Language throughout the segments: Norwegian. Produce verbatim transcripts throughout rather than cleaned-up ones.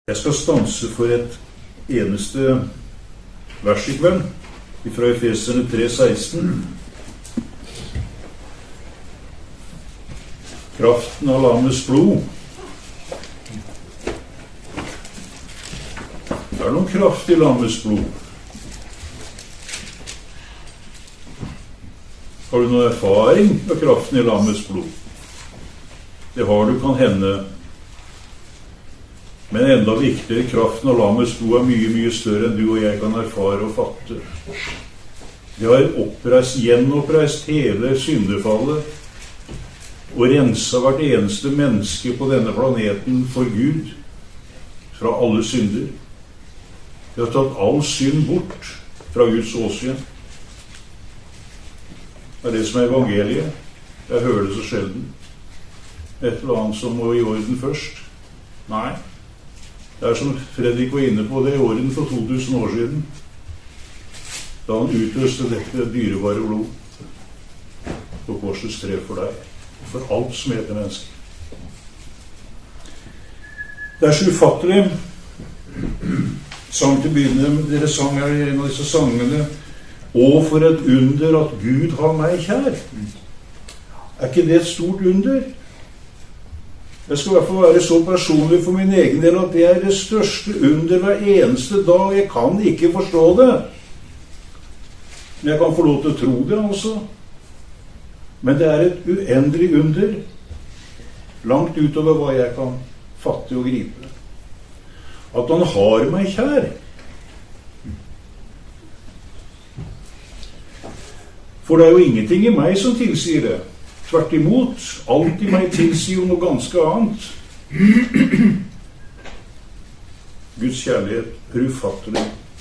Jeg skal stanse for et eneste vers i kveld, fra Efeserne tre seksten. Kraften av lammets blod. Det er noen kraft i lammets blod. Har du noen erfaring med kraften i lammets blod? Det har du, kan hende. Men enda viktigere, kraften av lammets blod er mye, mye større enn du og jeg kan erfare og fatte. Det har oppreist, gjenoppreist hele syndefallet og rensa hvert eneste menneske på denne planeten for Gud fra alle synder. Det har tatt all synd bort fra Guds åsyn. Det er det som er evangeliet. Jeg hører det så sjelden. Et eller annet som må i orden først. Nei. Det er som Fredrik var inne på det i orden for to tusen år siden, da han utløste dette dyrebare blod på korsets tre for deg, for alt som heter menneske. Det er så ufattelig. Sang til begynne, dere sang her i en av disse sangene, «Å, for et under at Gud har meg kjær». Er ikke det et stort under? Jeg skal i hvert fall være så personlig for min egen del at det er det største under hver eneste dag. Jeg kan ikke forstå det. Men jeg kan få lov til å tro det, altså. Men det er et uendelig under, langt utover hva jeg kan fatte og gripe. At han har meg kjær. For det er jo ingenting i meg som tilsier det. Tvert imot, alt i meg tilsier jo noe ganske annet. Guds kjærlighet er ufattelig.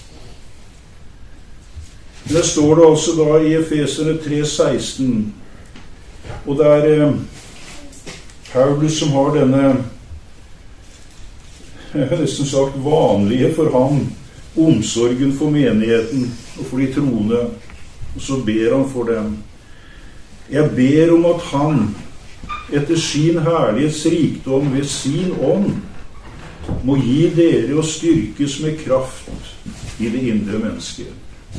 Men det står det altså da i Efeserne tre seksten, og det er eh, Paulus som har denne, jeg har nesten sagt vanlige for ham, omsorgen for menigheten og for de troende, og så ber han for dem. Jeg ber om at han, etter sin herlighets rikdom ved sin ånd, må gi dere å styrkes med kraft i det indre mennesket.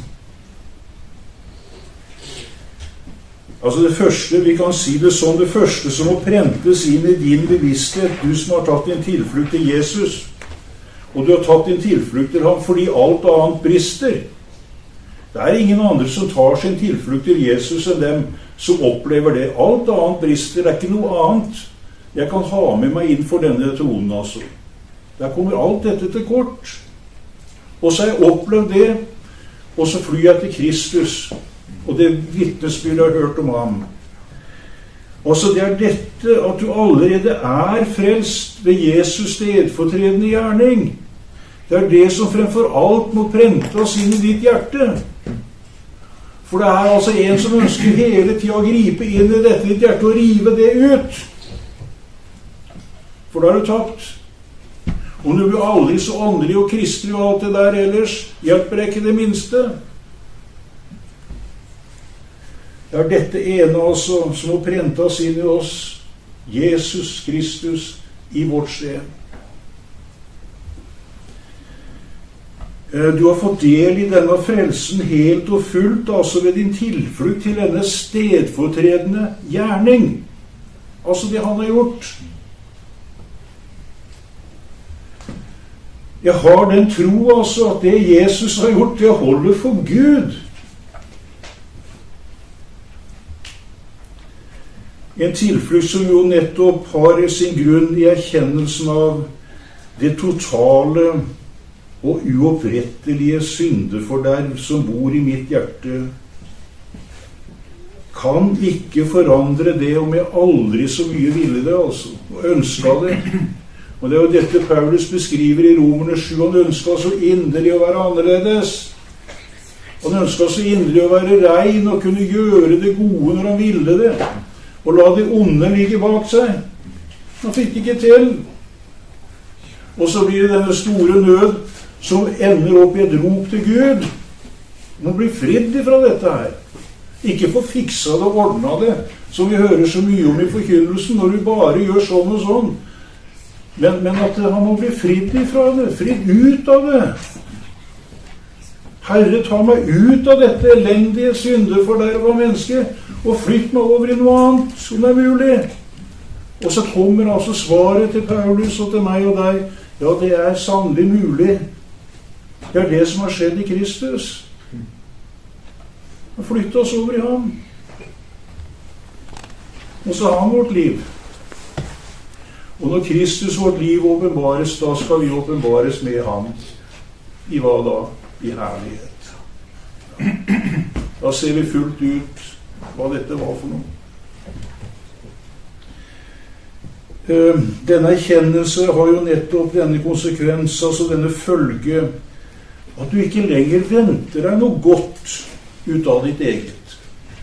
Altså det første, vi kan si det sånn, det første som må prentes inn i din bevissthet, du som har tatt din tilflukt til Jesus, og du har tatt din tilflukt til ham fordi alt annet brister. Det er ingen andre som tar sin tilflukt til Jesus enn dem som opplever det. Alt annet brister, det er ikke noe annet. Jeg kan ha med meg inn for denne tronen, altså. Der kommer alt dette til kort. Og så har jeg opplevd det, og så flyr jeg til Kristus, og det vitnesbyrd jeg har hørt om ham. Altså det er dette at du allerede er frelst ved Jesus stedfortredende gjerning. Det er det som fremfor alt må prentes inn i ditt hjerte. For det er altså en som ønsker hele tiden å gripe inn i dette ditt hjerte og rive det ut. For da er du tapt. Om du blir aldri så åndelig og kristelig og alt det der ellers, hjelper det ikke det minste. Det er dette ene altså som må prentes inn i oss, Jesus Kristus i vårt sted. Du har fått del i denne frelsen helt og fullt, altså ved din tilflukt til denne stedfortredende gjerning. Altså det han har gjort. Jeg har den tro altså at det Jesus har gjort, det holder for Gud. En tilflukt som jo nettopp har sin grunn i erkjennelsen av det totale og uopprettelige syndeforderv som bor i mitt hjerte, kan ikke forandre det om jeg aldri så mye ville det, altså, og ønska det. Og det er jo dette Paulus beskriver i Romerne sju, han ønska så inderlig å være annerledes. Han ønska så inderlig å være rein og kunne gjøre det gode når han ville det, og la det onde ligge bak seg. Han fikk ikke til. Og så blir det denne store nød som ender opp i et rop til Gud. Må bli fridd ifra dette her. Ikke få fiksa det og ordna det, som vi hører så mye om i forkynnelsen, når du bare gjør sånn og sånn. Men, men at han må bli fridd ifra det, fridd ut av det. Herre, ta meg ut av dette elendige syndeforderva menneske, og flytt meg over i noe annet, som det er mulig. Og så kommer altså svaret til Paulus og til meg og deg. Ja, det er sannelig mulig. Det er det som har skjedd i Kristus. Og flytte oss over i ham. Og så har han vårt liv. Og når Kristus vårt liv åpenbares, da skal vi åpenbares med ham. I hva da? I herlighet. Da ser vi fullt ut hva dette var for noe. Denne erkjennelse har jo nettopp denne konsekvens, altså denne følge, at du ikke lenger venter deg noe godt ut av ditt eget.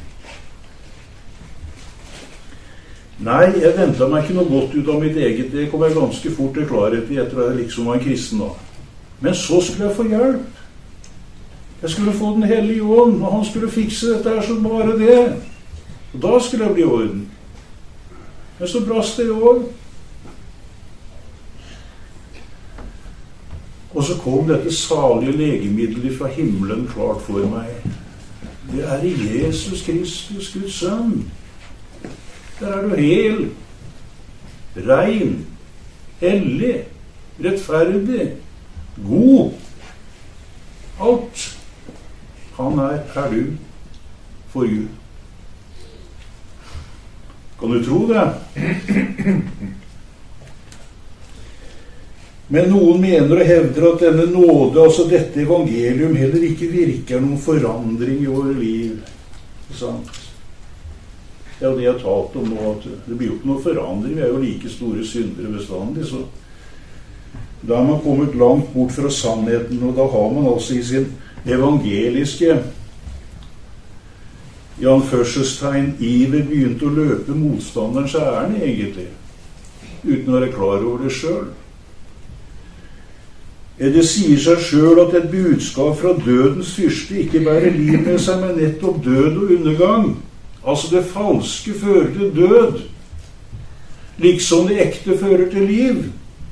Nei, jeg ventet meg ikke noe godt ut av mitt eget. Det kom jeg ganske fort til klarhet i etter at jeg liksom var en kristen da. Men så skulle jeg få hjelp. Jeg skulle få Den hellige ånd, og han skulle fikse dette her som bare det. Og da skulle jeg bli i orden. Men så brast det i år. Og så kom dette salige legemiddelet fra himmelen klart for meg. Det er i Jesus Kristus, Guds sønn. Der er du hel, rein, hellig, rettferdig, god. Alt. Han er, er du, for Gud. Kan du tro det? Men noen mener og hevder at denne nåde, altså dette evangelium, heller ikke virker noen forandring i våre liv. Sant? Det er jo det jeg har talt om nå, at det blir jo ikke noen forandring. Vi er jo like store syndere bestandig, så da har man kommet langt bort fra sannheten, og da har man altså i sin evangeliske i anførselstegn iver begynt å løpe motstanderens ærend egentlig, uten å være klar over det selv. Det sier seg selv at et budskap fra dødens fyrste ikke bærer liv med seg, men nettopp død og undergang. Altså det falske fører til død, liksom det ekte fører til liv.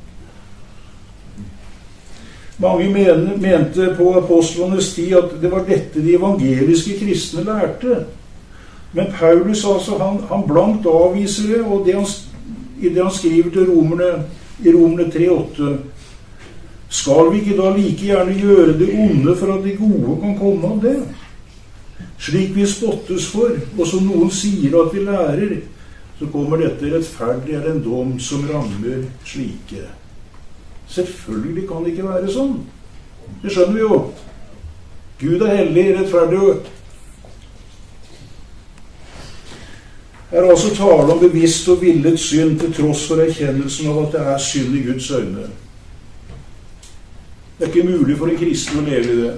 Mange mener, mente på apostlenes tid at det var dette de evangeliske kristne lærte. Men Paulus altså, han, han blankt avviser det, og det han, i det han skriver til romerne, i Romerne tre åtte, skal vi ikke da like gjerne gjøre det onde for at det gode kan komme av det? Slik vi spottes for, og som noen sier at vi lærer, så kommer dette rettferdig er en dom som rammer slike. Selvfølgelig kan det ikke være sånn. Det skjønner vi jo. Gud er hellig, rettferdig. Her er altså tale om bevisst og villet synd til tross for erkjennelsen av at det er synd i Guds øyne. Det er ikke mulig for en kristen å leve i det.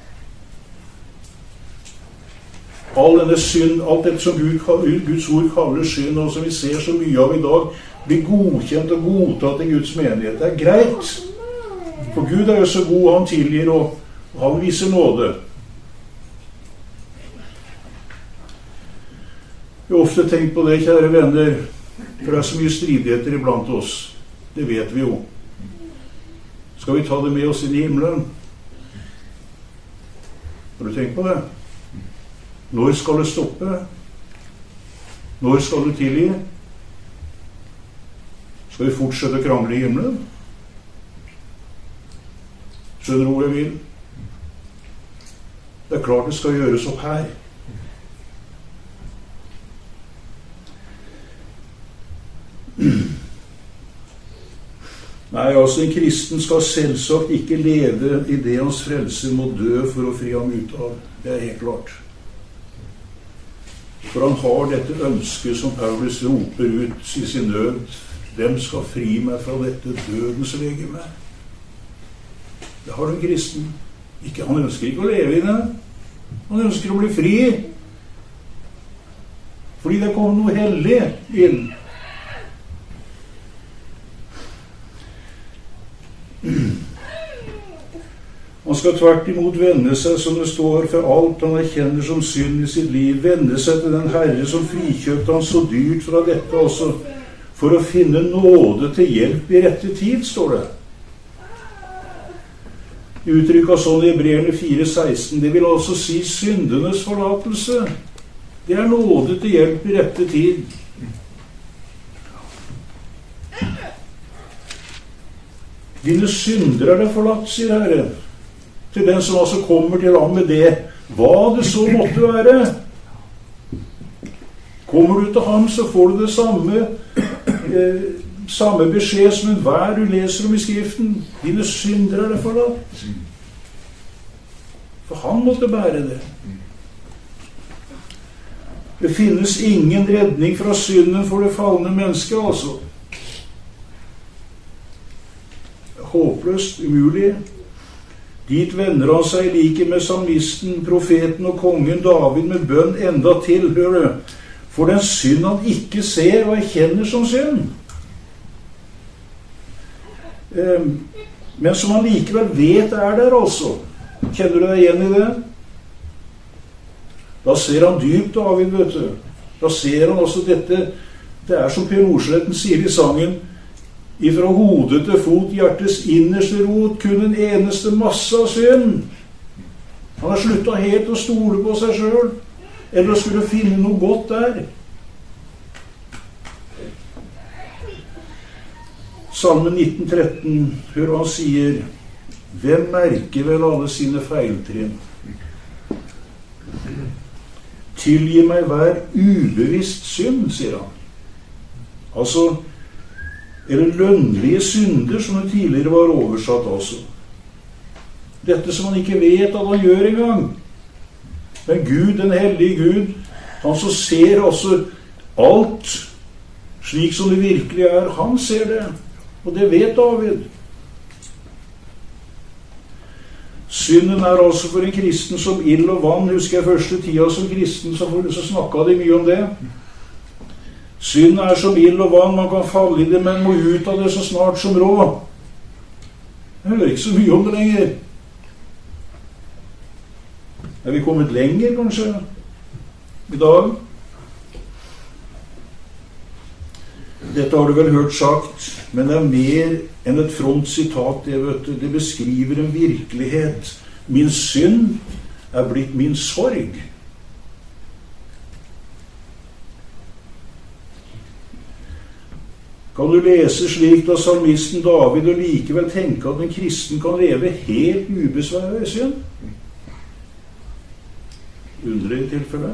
All denne synd, alt dette som Gud, Guds ord kaller synd, og som vi ser så mye av i dag, blir godkjent og godtatt i Guds menighet. Det er greit. For Gud er jo så god, han tilgir, og, og han viser nåde. Jeg har ofte tenkt på det, kjære venner, for det er så mye stridigheter iblant oss. Det vet vi jo. Skal vi ta det med oss inn i himmelen? Har du tenkt på det? Når skal det stoppe? Når skal du tilgi? Skal vi fortsette å krangle i himmelen? Skjønner du hvor jeg vil? Det er klart det skal gjøres opp her. Nei, altså en kristen skal selvsagt ikke leve i det hans frelse må dø for å fri ham ut av. Det er helt klart. For han har dette ønsket som Paulus roper ut i sin nød. Dem skal fri meg fra dette dødens legeme. Det har den kristen. Ikke, han ønsker ikke å leve i det. Han ønsker å bli fri. Fordi det kommer noe hellig inn. Han skal tvert imot vende seg, som det står, for alt han erkjenner som synd i sitt liv, vende seg til den Herre som frikjøpte han så dyrt fra dette, også for å finne nåde til hjelp i rette tid, står det. Uttrykket sånn i Hebreerne fire seksten, det vil altså si syndenes forlatelse. Det er nåde til hjelp i rette tid. Dine synder er det forlatt, sier Herren, til den som altså kommer til ham med det, hva det så måtte være. Kommer du til ham, så får du det samme, eh, samme beskjed som enhver du leser om i Skriften. Dine synder er det forlatt. For han måtte bære det. Det finnes ingen redning fra synden for det falne mennesket, altså. Håpløst, umulig. Dit vender han seg like med salmisten, profeten og kongen David med bønn enda til, hør du, for den synd han ikke ser og erkjenner som synd. Men som han likevel vet er der, altså. Kjenner du deg igjen i det? Da ser han dypt, David, vet du. Da ser han også dette, det er som Per Nordsletten sier i sangen, ifra hodet til fot, hjertets innerste rot, kun en eneste masse av synd. Han har sluttet helt å stole på seg selv, eller å skulle finne noe godt der. Salmen nitten tretten, hør hva han sier, hvem merker vel alle sine feiltrinn? Tilgi meg hver ubevisst synd, sier han. Altså, eller lønnlige synder, som det tidligere var oversatt også. Dette som han ikke vet at han gjør engang. Men Gud, den hellige Gud, han som ser altså alt slik som det virkelig er, han ser det. Og det vet David. Synden er altså for en kristen som ild og vann. Husker jeg første tida som kristen, så, så snakket de mye om det. Synd er som ild og vann, man kan falle i det, men må ut av det så snart som råd. Jeg hører ikke så mye om det lenger. Er vi kommet lenger, kanskje, i dag? Dette har du vel hørt sagt, men det er mer enn et fromt sitat, det, vet du. Det beskriver en virkelighet. Min synd er blitt min sorg. Kan du lese slik av salmisten David og likevel tenke at en kristen kan leve helt ubesværet i synd? Underlig tilfelle.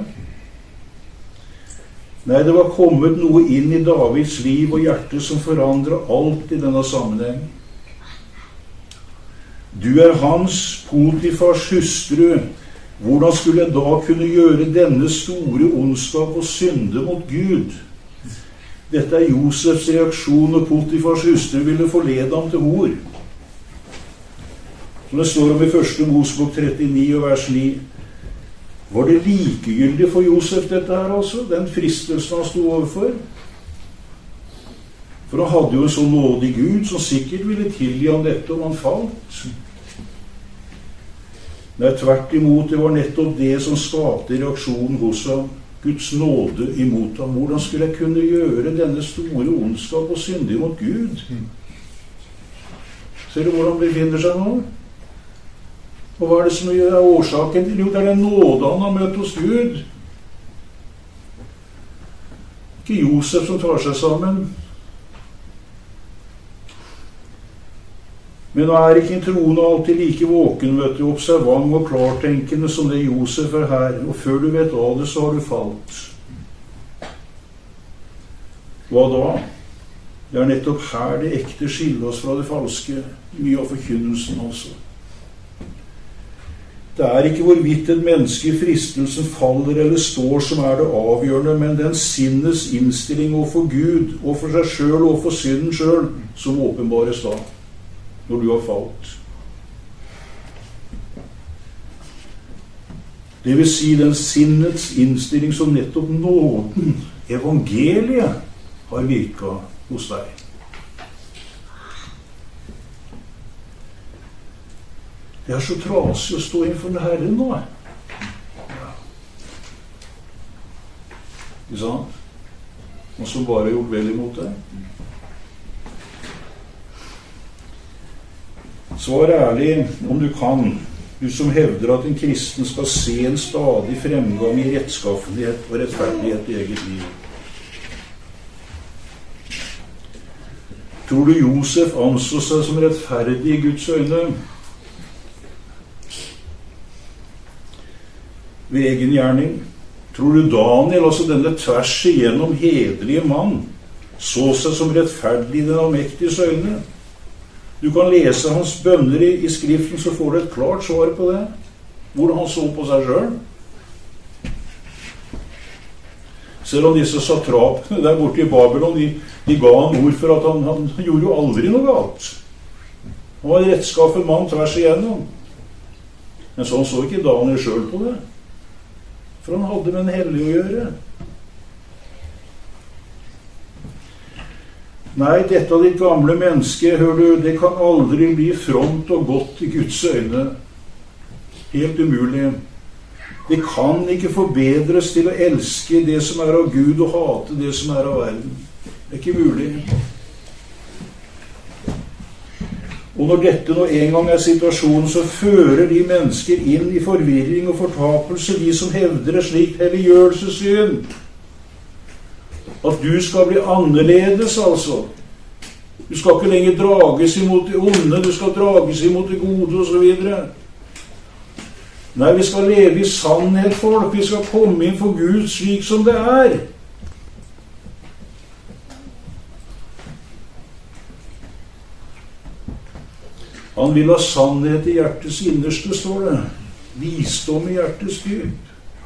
Nei, det var kommet noe inn i Davids liv og hjerte som forandret alt i denne sammenheng. Du er hans, Potifars hustru. Hvordan skulle jeg da kunne gjøre denne store ondskap og synde mot Gud? Dette er Josefs reaksjon når Potifars hustru ville forlede ham til hor. Som det står om i første Mosebok trettini og vers ni. Var det likegyldig for Josef dette her altså? Den fristelsen han stod overfor? For han hadde jo en så nådig Gud som sikkert ville tilgi ham dette om han falt. Nei, tvert imot, det var nettopp det som skapte reaksjonen hos ham. Guds nåde imot ham. Hvordan skulle jeg kunne gjøre denne store ondskap og syndig mot Gud? Ser du hvordan han befinner seg nå? Og hva er det som er årsaken til? Jo, det er den nåde han har møtt hos Gud. Ikke Josef som tar seg sammen. Men nå er ikke en troende alltid like våken, vet du, observant og klartenkende som det Josef er her. Og før du vet av det, så har du falt. Hva da? Det er nettopp her det ekte skiller oss fra det falske. Mye av forkynnelsen altså. Det er ikke hvorvidt et menneske i fristelsen faller eller står som er det avgjørende, men den sinnets innstilling overfor Gud, og for seg selv og for synden selv, som åpenbares da, når du har falt. Det vil si den sinnets innstilling som nettopp nåden, evangeliet, har virket hos deg. Det er så trasig å stå innenfor Herren nå. Ikke sant? og som bare har gjort vel imot deg? Svar ærlig om du kan, du som hevder at en kristen skal se en stadig fremgang i rettskaffenhet og rettferdighet i eget liv. Tror du Josef anså seg som rettferdig i Guds øyne? Ved egen gjerning? Tror du Daniel, altså denne tvers igjennom hederlige mann, så seg som rettferdig i den allmektiges øyne? Du kan lese hans bønner i, i skriften, så får du et klart svar på det. Hvordan han så på seg selv. Selv om disse satrapene der borte i Babylon, de, de ga han ord for at han, han gjorde jo aldri noe galt. Han var en rettskaffen mann tvers igjennom. Men sånn så ikke Daniel selv på det. For han hadde med en hellig å gjøre. Nei, dette av ditt gamle menneske, hør du, det kan aldri bli fromt og godt i Guds øyne. Helt umulig. Det kan ikke forbedres til å elske det som er av Gud og hate det som er av verden. Det er ikke mulig. Og når dette nå en gang er situasjonen, så fører de mennesker inn i forvirring og fortapelse, de som hevder et slikt helliggjørelsessyn. At du skal bli annerledes, altså. Du skal ikke lenger drages imot det onde, du skal drages imot det gode, og så videre. Nei, vi skal leve i sannhet, folk. Vi skal komme inn for Gud slik som det er. Han vil ha sannhet i hjertets innerste, står det. Visdom i hjertets dyp.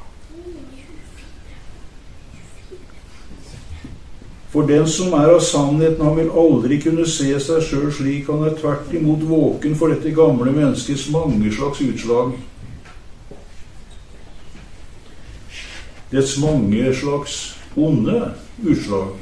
For den som er av sannheten, han vil aldri kunne se seg selv slik. Han er tvert imot våken for dette gamle menneskets mange slags utslag. Dets mange slags onde utslag.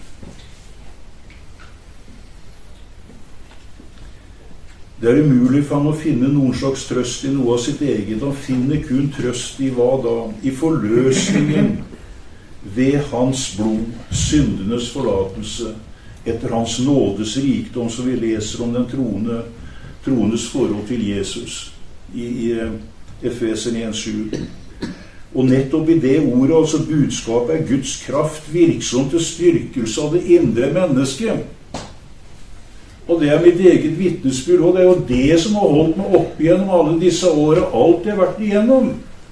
Det er umulig for han å finne noen slags trøst i noe av sitt eget. Han finner kun trøst i hva da? I forløsningen ved hans blod, syndenes forlatelse, etter hans nådes rikdom, som vi leser om den troende, troendes forhold til Jesus i, i Efeserne en sju. Og nettopp i det ordet, altså budskapet, er Guds kraft virksom til styrkelse av det indre mennesket. Og det er mitt eget vitnesbyrd, og det er jo det som har holdt meg opp igjennom alle disse årene, alt jeg har vært igjennom.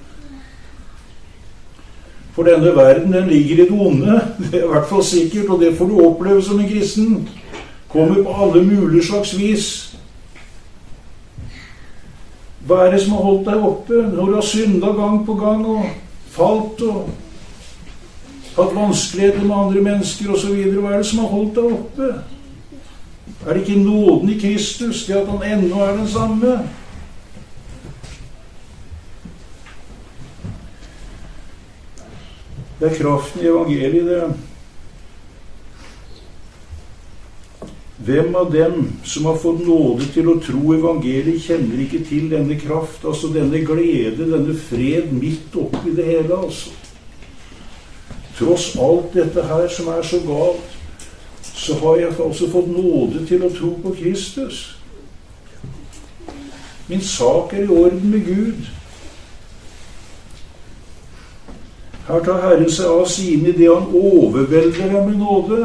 For denne verden, den ligger i det onde, det er i hvert fall sikkert, og det får du oppleve som en kristen. Kommer på alle mulige slags vis. Hva er det som har holdt deg oppe når du har syndet gang på gang og falt og hatt vanskeligheter med andre mennesker og så videre? Hva er det som har holdt deg oppe? Er det ikke nåden i Kristus, det at han ennå er den samme? Det er kraften i evangeliet, det. Hvem av dem som har fått nåde til å tro evangeliet, kjenner ikke til denne kraft, altså denne glede, denne fred midt oppi det hele, altså. Tross alt dette her som er så galt, så har jeg altså fått nåde til å tro på Kristus. Min sak er i orden med Gud. Her tar Herren seg av sine i det han overvelder dem med nåde.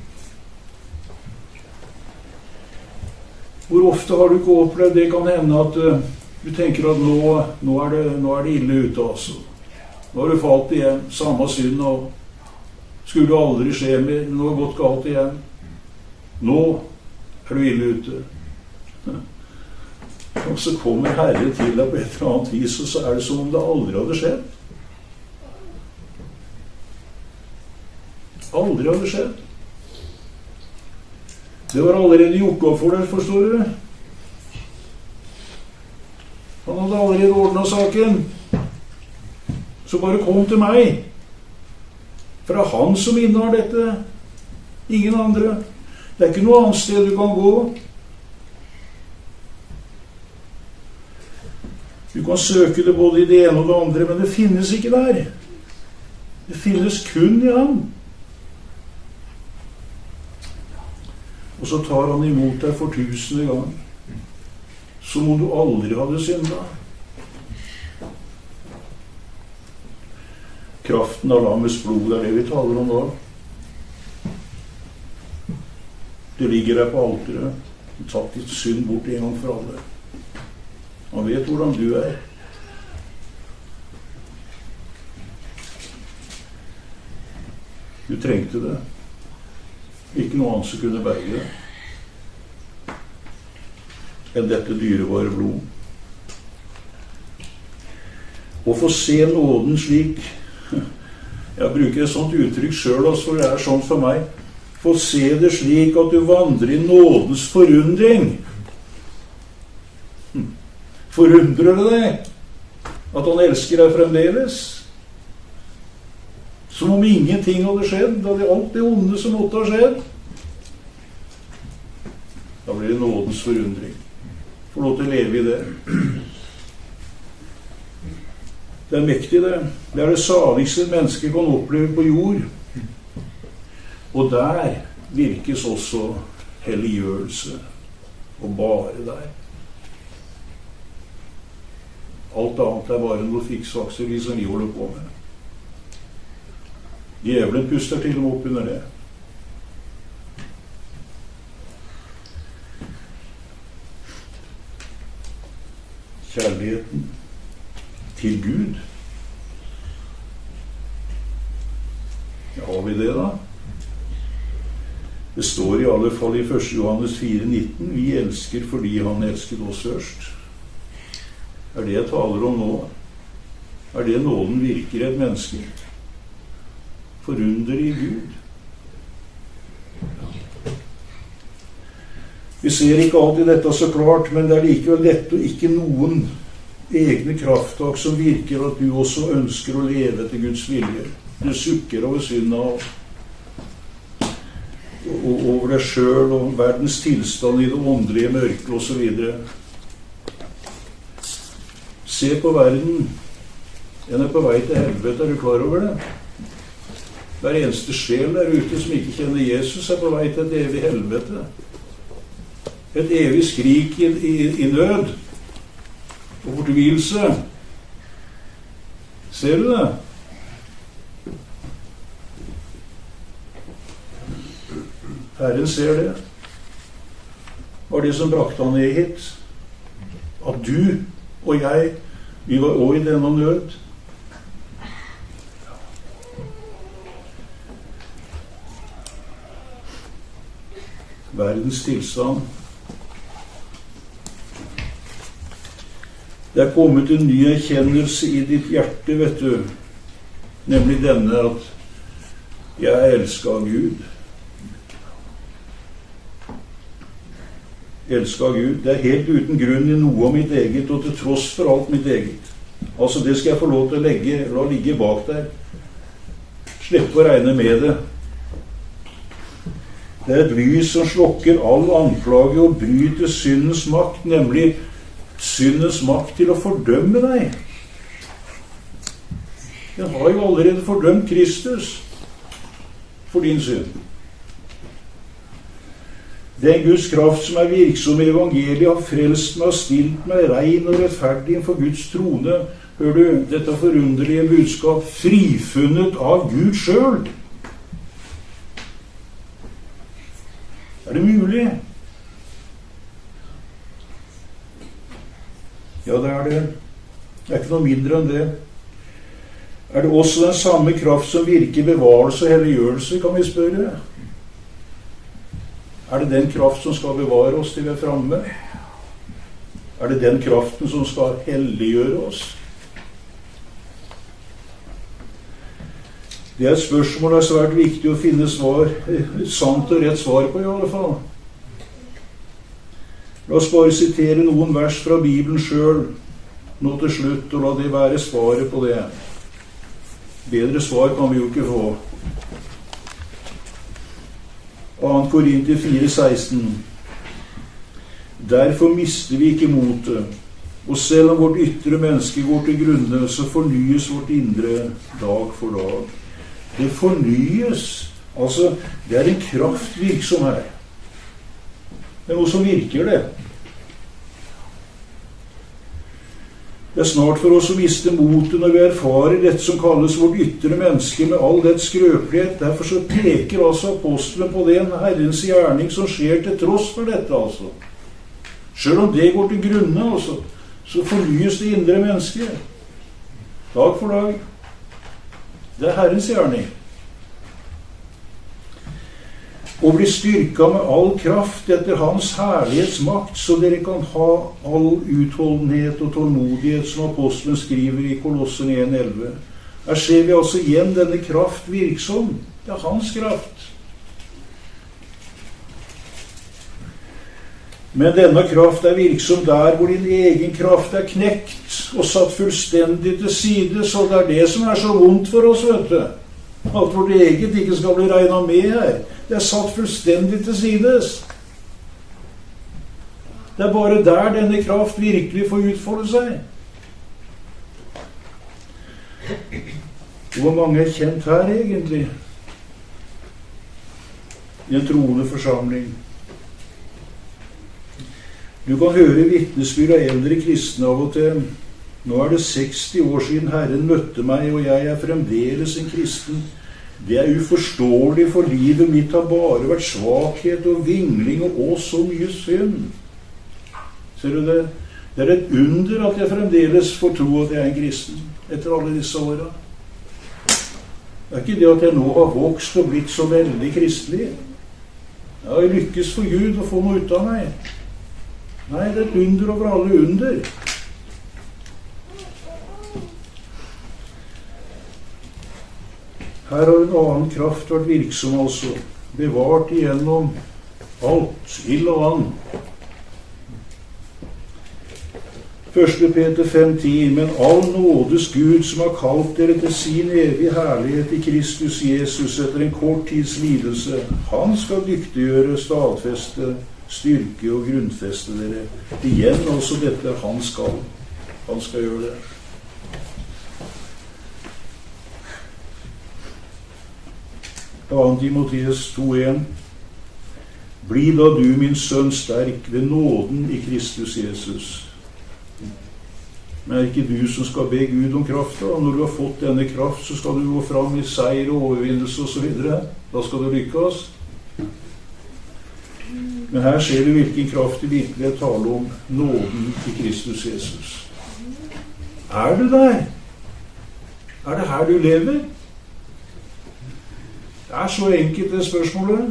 Hvor ofte har du ikke opplevd det? Kan hende at uh, du tenker at nå, nå, er det, nå er det ille ute, altså. Nå har du falt igjen, samme synd, og skulle det aldri skje mer, nå har det gått galt igjen. Nå er du ille ute. Og så kommer Herren til deg på et eller annet vis, og så er det som om det aldri hadde skjedd. Aldri hadde skjedd. Det var allerede gjort opp for deg, forstår du? Han hadde allerede ordnet saken. Så bare kom til meg. For det er han som innehar dette. Ingen andre. Det er ikke noe annet sted du kan gå. Du kan søke det både i det ene og det andre, men det finnes ikke der. Det finnes kun i ham. og så tar han imot deg for tusende gang, som om du aldri hadde syndet. Kraften av lammets blod er det vi taler om nå. Du ligger der på alteret, tatt ditt synd bort en gang for alle. Han vet hvordan du er. Du trengte det. Ikke noe annet som kunne berge det enn dette dyrebare blod. Å få se nåden slik, jeg bruker et sånt uttrykk selv, altså, for det er sånn for meg, få se det slik at du vandrer i nådens forundring. Forundrer det deg at han elsker deg fremdeles? Som om ingenting hadde skjedd, da det alt det onde som måtte ha skjedd. Da blir det nådens forundring. Få lov til å leve i det. Det er mektig, det. Det er det saligste mennesket kan oppleve på jord. Og der virkes også helliggjørelse. Og bare der. Alt annet er bare noe fiksfakseri som vi holder på med. Djevelen puster til og med opp under det. Kjærligheten til Gud. Ja, har vi det da? Det står i alle fall i første Johannes fire nitten, vi elsker fordi han elsket oss først. Er det jeg taler om nå? Er det nåden virker i et menneske? Forundrer i Gud. Vi ser ikke alltid dette så klart, men det er likevel dette og ikke noen egne krafttak som virker at du også ønsker å leve etter Guds vilje. Du sukker over synda og over deg selv og verdens tilstand i det åndelige mørket og så videre. Se på verden. Den er på vei til helvete, er du klar over det? Hver eneste sjel der ute som ikke kjenner Jesus, er på vei til et evig helvete. Et evig skrik i, i, i nød og fortvilelse. Ser du det? Herren ser det. Var det som brakte han ned hit? At du og jeg, vi var også i denne nød. Verdens tilstand. Det er kommet en ny erkjennelse i ditt hjerte, vet du. Nemlig denne at jeg er elsket av Gud. Elsket av Gud. Det er helt uten grunn i noe av mitt eget, og til tross for alt mitt eget. Altså, det skal jeg få lov til å legge, la ligge bak der. Slippe å regne med det. Det er et lys som slokker all anklage og bryter syndens makt, nemlig syndens makt til å fordømme deg. Den har jo allerede fordømt Kristus for din synd. Den Guds kraft som er virksom i evangeliet, har frelst meg og stilt meg rein og rettferdig for Guds trone. Hør du, dette forunderlige budskap, frifunnet av Gud selv. Er det mulig? Ja, det er det. Det er ikke noe mindre enn det. Er det også den samme kraft som virker bevarelse og helliggjørelse, kan vi spørre? Er det den kraft som skal bevare oss til vi er fremme? Er det den kraften som skal helliggjøre oss? Det er et spørsmål det er svært viktig å finne svar, sant og rett svar på i alle fall. La oss bare sitere noen vers fra Bibelen selv nå til slutt, og la det være svaret på det. Bedre svar kan vi jo ikke få. Andre Korinter fire seksten. Derfor mister vi ikke motet, og selv om vårt ytre menneske går til grunne, så fornyes vårt indre dag for dag. Det fornyes. Altså, det er en kraft virksom her. Det er noe som virker, det. Det er snart for oss å miste motet når vi erfarer dette som kalles vårt ytre menneske med all dets skrøpelighet. Derfor så peker altså apostelen på den Herrens gjerning som skjer til tross for dette, altså. Selv om det går til grunne, altså, så fornyes det indre mennesket. Dag for dag. Det er Herrens gjerning. Og bli styrket med all kraft etter hans herlighetsmakt, så dere kan ha all utholdenhet og tålmodighet, som apostelen skriver i Kolosserne en elleve. Her ser vi altså igjen denne kraft virksom. Det er hans kraft. Men denne kraft er virksom der hvor din egen kraft er knekt og satt fullstendig til side, så det er det som er så vondt for oss, vet du. At vårt eget ikke skal bli regnet med her. Det er satt fullstendig til sides. Det er bare der denne kraft virkelig får utfolde seg. Hvor mange er kjent her egentlig? I en troende forsamling. Du kan høre vitnesbyrd av eldre kristne av og til. Nå er det seksti år siden Herren møtte meg, og jeg er fremdeles en kristen. Det er uforståelig, for livet mitt har bare vært svakhet og vingling og å, så mye synd. Ser du det? Det er et under at jeg fremdeles får tro at jeg er en kristen etter alle disse årene. Det er ikke det at jeg nå har vokst og blitt så veldig kristelig. Jeg har lykkes for Gud å få noe ut av meg. Nei, det er et under over alle under. Her har en annen kraft vært virksom, altså. Bevart igjennom alt, ild og vann. første Peter fem ti. Men all nådes Gud, som har kalt dere til sin evige herlighet i Kristus Jesus etter en kort tids lidelse, han skal dyktiggjøre, stadfeste, styrke og grunnfeste dere. Igjen, altså, dette han skal. Han skal gjøre det. andre Timoteus to en. Bli da du, min sønn, sterk ved nåden i Kristus Jesus. Men er det ikke du som skal be Gud om kraft da? Når du har fått denne kraft, så skal du gå fram i seier og overvinnelse og så videre. Da skal du lykkes. Men her ser du hvilken kraft det virkelig er tale om. Nåden i Kristus Jesus. Er du der? Er det her du lever? Det er så enkelt det spørsmålet.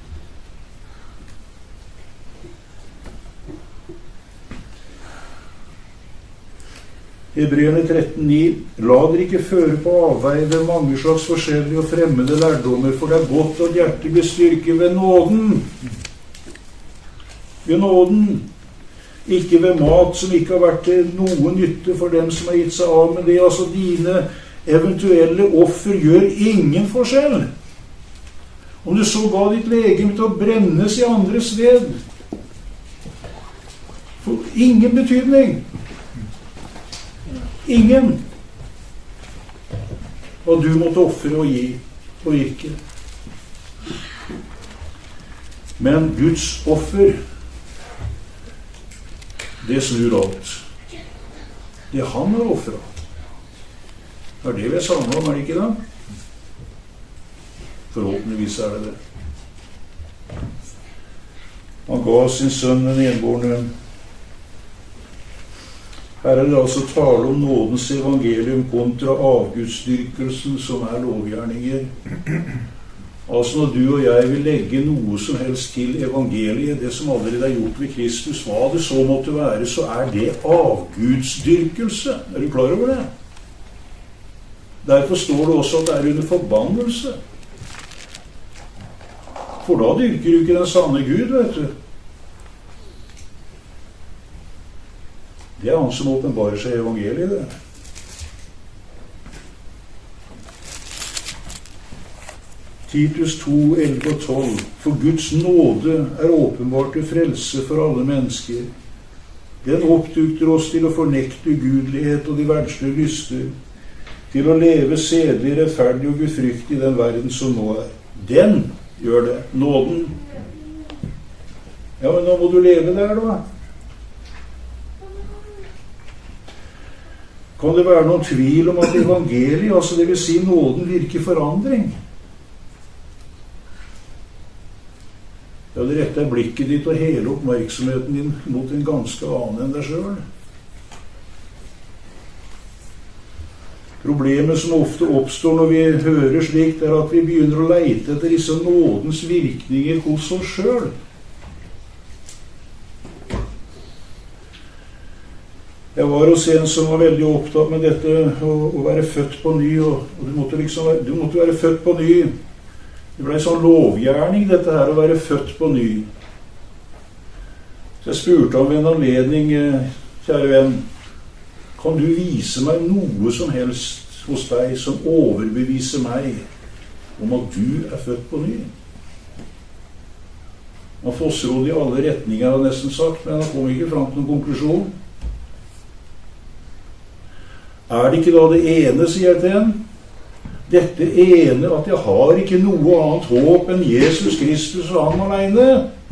Hebreerne tretten ni. La dere ikke føre på avveie ved mange slags forskjellige og fremmede lærdommer, for det er godt at hjertet blir styrket ved nåden. Ved nåden. Ikke ved mat som ikke har vært til noe nytte for dem som har gitt seg av, men det er altså dine eventuelle offer gjør ingen forskjell. Om du så ga ditt legeme til å brennes i andres ved, for ingen betydning. Ingen. Og du måtte offre og gi og virke. Men Guds offer, det snur alt. Det han har offret. Det er det vi er samlet om, er det ikke da? Forhåpentligvis er det det. Han ga sin sønn den enbårne. Her er det altså tale om nådens evangelium kontra avgudsdyrkelsen, som er lovgjerninger. Altså når du og jeg vil legge noe som helst til evangeliet, det som allerede er gjort ved Kristus, hva det så måtte være, så er det avgudsdyrkelse. Er du klar over det? Derfor står det også at det er under forbannelse. For da dyrker du ikke den sanne Gud, vet du. Det er han som åpenbarer seg i evangeliet, det. Titus to elleve og tolv. For Guds nåde er åpenbart til frelse for alle mennesker. Den opptukter oss til å fornekte ugudelighet og de verdslige lyster, til å leve sedelig, rettferdig og gudfryktig i den verden som nå er. Den gjør det. Nåden. Ja, men nå må du leve der, da. Kan det være noen tvil om at evangeliet, altså det vil si nåden, virker forandring? Ja, det retter blikket ditt og hele oppmerksomheten din mot en ganske annen enn deg selv. Problemet som ofte oppstår når vi hører slikt, er at vi begynner å leite etter disse nådens virkninger hos oss selv. Jeg var hos en som var veldig opptatt med dette å, å være født på ny, og, og du, måtte liksom, du måtte være født på ny. Det ble en sånn lovgjerning, dette her, å være født på ny. Så jeg spurte om en anledning, kjære venn, kan du vise meg noe som helst hos deg som overbeviser meg om at du er født på ny? Han fossrodde i alle retninger, har nesten sagt, men han kom ikke fram til noen konklusjon. Er det ikke da det ene, sier jeg til en? Dette ene, at jeg har ikke noe annet håp enn Jesus Kristus og han alene?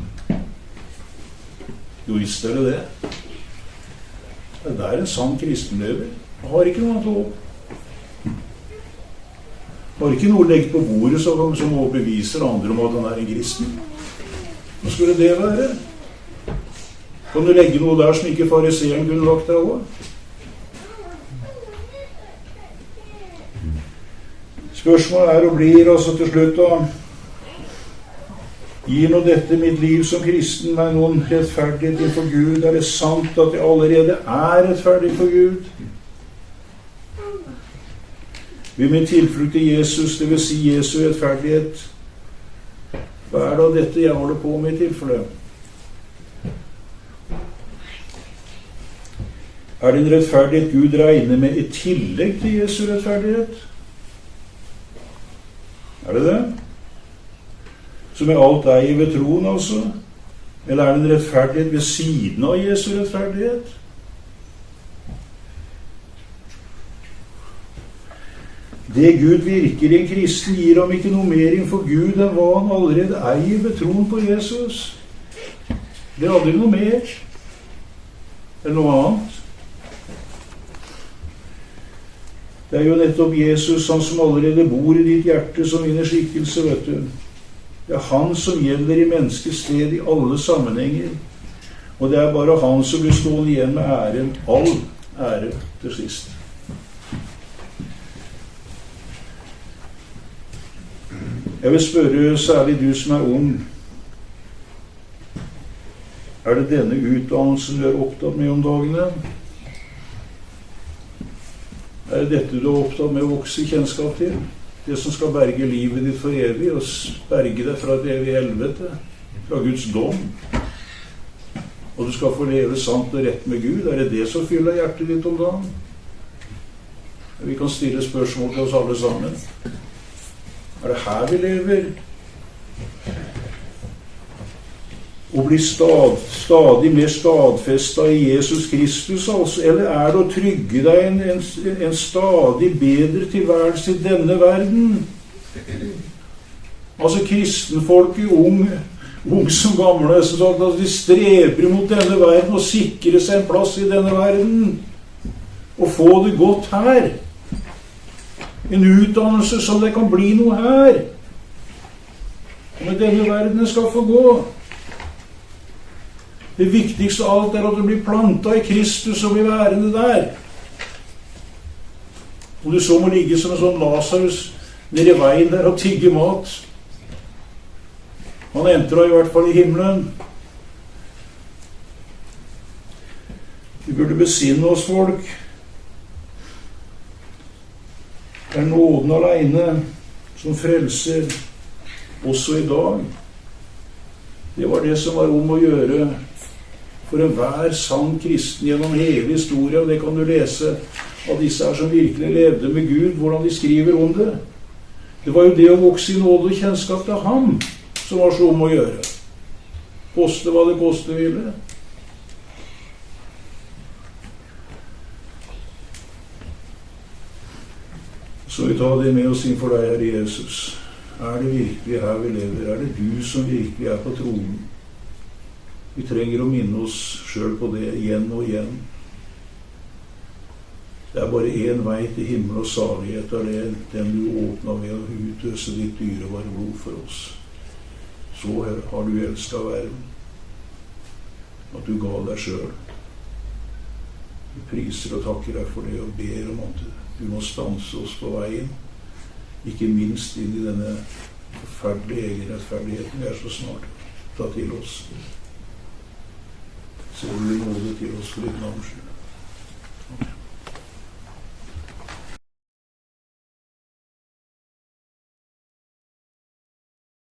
Jo, visst er det det. Det er en sann kristenlever. Jeg har ikke noe annet håp. Jeg har ikke noe leggt på bordet som, som overbeviser andre om at han er en kristen. Hva skulle det være? Kan du legge noe der som ikke fariseren kunne lagt deg over? Spørsmålet er og blir altså til slutt da, gir nå dette mitt liv som kristen meg noen rettferdighet innenfor Gud? Er det sant at jeg allerede er rettferdig for Gud? Vil min tilflukt til Jesus, det vil si Jesu rettferdighet, hva er da dette jeg holder på med i tilfelle? Er det en rettferdighet Gud regner med i tillegg til Jesu rettferdighet? Er det det? Som er alt eier ved troen, altså? Eller er det en rettferdighet ved siden av Jesu rettferdighet? Det Gud virker i en kristen gir ham ikke noe mer innenfor Gud enn hva han allerede eier ved troen på Jesus. Det er aldri noe mer eller noe annet. Det er jo nettopp Jesus, han som allerede bor i ditt hjerte, som vinner skikkelse, vet du. Det er han som gjelder i menneskets sted i alle sammenhenger. Og det er bare han som blir stående igjen med æren, all ære til sist. Jeg vil spørre særlig du som er ung. Er det denne utdannelsen du er opptatt med om dagene? Er det dette du er opptatt med å vokse i kjennskap til? Det som skal berge livet ditt for evig, og berge deg fra et evig helvete, fra Guds dom. Og du skal få leve sant og rett med Gud. Er det det som fyller hjertet ditt om dagen? Vi kan stille spørsmål til oss alle sammen. Er det her vi lever? Å bli stad, stadig mer stadfestet i Jesus Kristus, altså, eller er det å trygge deg en, en, en stadig bedre tilværelse i denne verden? Altså kristenfolket, ung, ung som gamle, så sagt, altså, de streber mot denne verden og sikre seg en plass i denne verden og få det godt her. En utdannelse som det kan bli noe her. Og med denne verden skal få gå. Det viktigste av alt er at du blir plantet i Kristus og blir værende der. Og du så må ligge som en sånn Lazarus nede i veien der og tigge mat. Han entrer i hvert fall i himmelen. Vi burde besinne oss, folk. Det er nåden alene som frelser også i dag. Det var det som var om å gjøre for enhver sann kristen gjennom hele historien. Det kan du lese av disse her som virkelig levde med Gud, hvordan de skriver om det. Det var jo det å vokse i nåde og kjennskap til ham som var så om å gjøre. Koste hva det koste ville. Så vi tar det med oss inn for deg, Herre Jesus. Er det virkelig her vi lever? Er det du som virkelig er på tronen? Vi trenger å minne oss selv på det igjen og igjen. Det er bare én vei til himmel og salighet, og det er den du åpna ved å utøse ditt dyrebare blod for oss. Så har du elsket verden, at du ga deg selv. Vi priser og takker deg for det, og ber om at du må stanse oss på veien, ikke minst inn i denne forferdelige egenrettferdigheten vi er så snart ta til oss. Så vil du nåde til oss for ditt navns skyld.